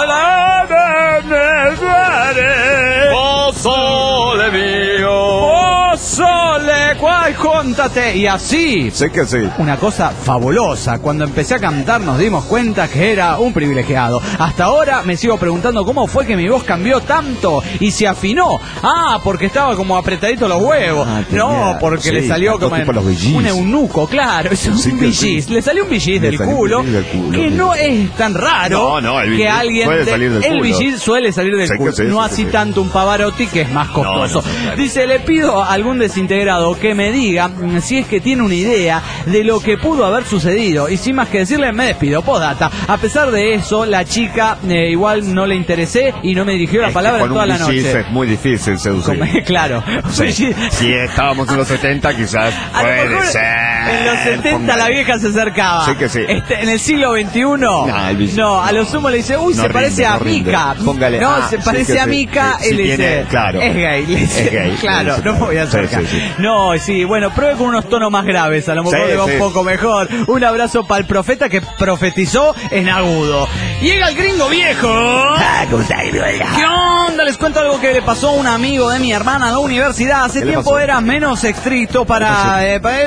sole mío, sole, cuál, contate. Y así, sé que sí, una cosa fabulosa. Cuando empecé a cantar nos dimos cuenta que era un privilegiado. Hasta ahora me sigo preguntando cómo fue que mi voz cambió tanto y se afinó. Porque estaba como apretadito los huevos. No, porque le salió como un eunuco, claro, es un billis. Le salió un billis del culo, que no es tan raro que alguien el billis suele salir del culo. No así tanto un Pavarotti, que es más costoso. Dice, le pido a algún desintegrado que me diga si es que tiene una idea de lo que pudo haber sucedido. Y sin más que decirle, me despido. Postdata. A pesar de eso, la chica igual no le interesé y no me dirigió la palabra en toda la noche. Es muy difícil seducir. Claro. Si estábamos en los 70, quizás puede ser. En los 70 la vieja se acercaba. Sí que sí. En el siglo XXI, no, a lo sumo le dice, se parece a Mika. Póngale. No, se parece a Mika. Él dice, claro. Es gay. Claro, no me voy a acercar. No, sí, bueno, pruebe con unos tonos más graves, a lo mejor le va un poco mejor. Un abrazo para el Profeta que profetizó en agudo. Llega el gringo viejo. ¿Cómo está, gringo? ¿Qué onda? Les cuento algo que le pasó a un amigo de mi hermana en la universidad. Hace tiempo era menos estricto para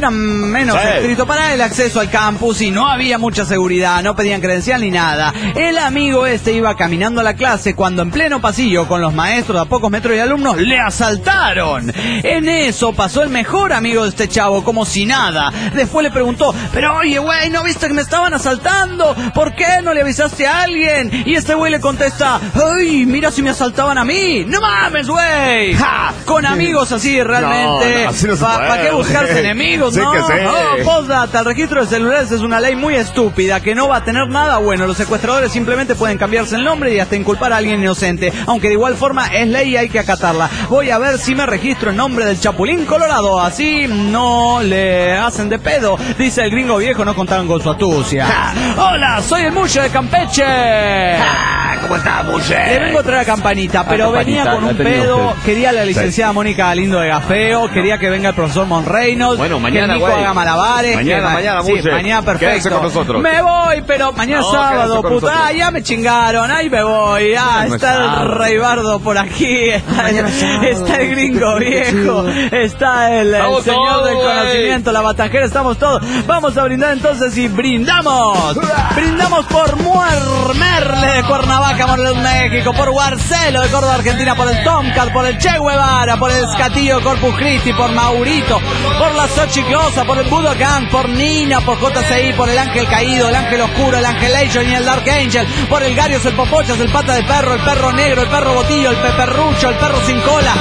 el acceso al campus y no había mucha seguridad, no pedían credencial ni nada. El amigo iba caminando a la clase cuando en pleno pasillo con los maestros a pocos metros de alumnos le asaltaron. En eso pasó el mejor amigo de este chavo como si nada. Después le preguntó, pero oye güey, ¿no viste que me estaban asaltando? ¿Por qué no le avisaste a alguien? Y este güey le contesta, ay, mira si me asaltaban a mí. No mames güey. Con amigos así realmente. ¿Para qué buscarse enemigos? Sí, Postdata, el registro de celulares es una ley muy estúpida que no va a tener nada bueno. Los secuestradores simplemente pueden cambiarse el nombre y hasta inculpar a alguien inocente, aunque de igual forma es ley y hay que acatarla. Voy a ver si me registro en nombre del Chapulín Colorado, así no le hacen de pedo. Dice el gringo viejo, no contaban con su astucia. Hola, soy el Mucho de Campeche ¿Cómo está, Muche? Le vengo a traer a Campanita, pero venía con un pedo. Quería la licenciada Mónica Galindo de Gafeo, quería que venga el profesor Monreynolds. Bueno, mañana, que Nico haga malabares. Mañana, sí, mañana perfecto. Con nosotros. Me voy, pero mañana sábado, puta. Ya me chingaron, ahí me voy. Está el Rey Bardo por aquí, está el gringo viejo, está el señor del conocimiento, la batajera, estamos todos. Vamos a brindar entonces y brindamos. Brindamos por Merle de Cuernavaca, Morelos, México, por Guarcelo de Córdoba, Argentina, por el Tomcat, por el Che Guevara, por el Escatillo de Corpus Christi, por Maurito, por la Xochiclosa, por el Budokan, por Nina, por JCI, por el Ángel Caído, el Ángel Oscuro, el Angelation y el Dark Angel, por el Garios, el Popochos, el Pata de Perro, el Perro Negro, el Perro Botillo, el Peperrucho, el Perro Sin Cola,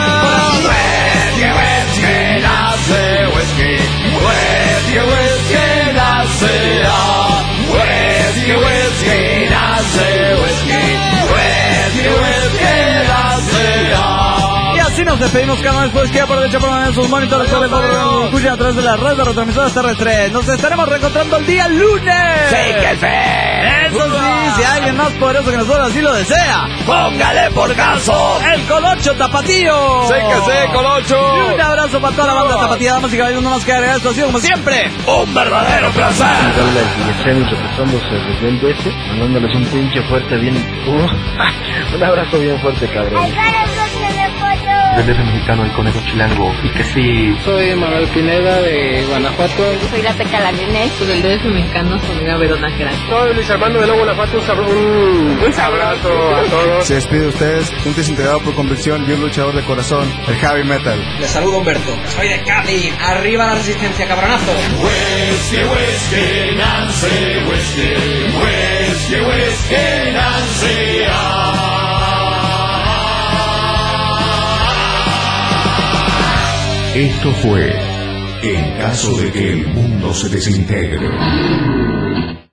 y así nos despedimos, cada vez pues queda por derecha por en sus monitores, por escuchan a través de las redes de retransmisoras terrestres. Nos estaremos reencontrando el día lunes. ¡Sí, que fe! Eso sí, si alguien más poderoso que nosotros así lo desea, ¡póngale por caso! ¡el Colocho Tapatío! ¡Sí que sí, Colocho! Y un abrazo para toda la banda Tapatía, damas y caballeros, no más que agregar. Esto ha sido como siempre ¡un verdadero placer! Habla el Yesenia reportándose desde el DC, mandándoles un pinche fuerte bien... un abrazo bien fuerte, cabrón. Del DF mexicano, el Conejo Chilango, y que sí. Soy Manuel Pineda de Guanajuato. Soy la Teca Lalinés, del DF mexicano, soy Verona Gran. Soy Luis Armando de Lobo Guanajuato, un abrazo a todos. Se despide de ustedes, un desintegrado por convicción y un luchador de corazón, el heavy metal. Les saludo Humberto, soy de Cádiz, arriba la resistencia, cabronazo. Whiskey, whiskey, Nancy, whiskey, whiskey, whiskey, Nancy. Esto fue En caso de que el mundo se desintegre.